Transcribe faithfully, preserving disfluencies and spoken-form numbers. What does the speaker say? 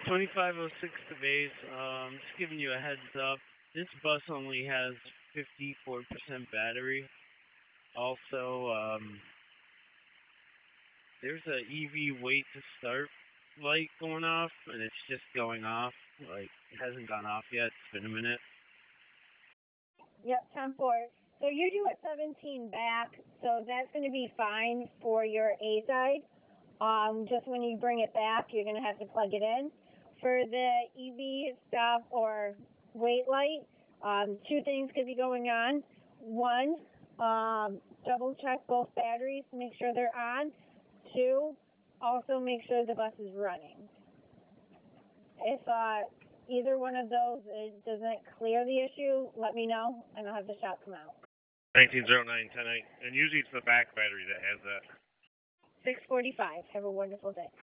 twenty-five oh six to base. Um, just giving you a heads up. This bus only has fifty-four percent battery. Also, um, there's a E V wait to start light going off, and it's just going off. Like, it hasn't gone off yet. It's been a minute. Yep, ten four. So you do a seventeen back, so that's going to be fine for your A side. Um, just when you bring it back, you're going to have to plug it in. For the E V stop or wait light, um, two things could be going on. One, um, double check both batteries to make sure they're on. Two, also make sure the bus is running. If uh, either one of those it doesn't clear the issue, let me know, and I'll have the shop come out. nineteen oh nine ten eight, and usually it's the back battery that has that. six forty-five. Have a wonderful day.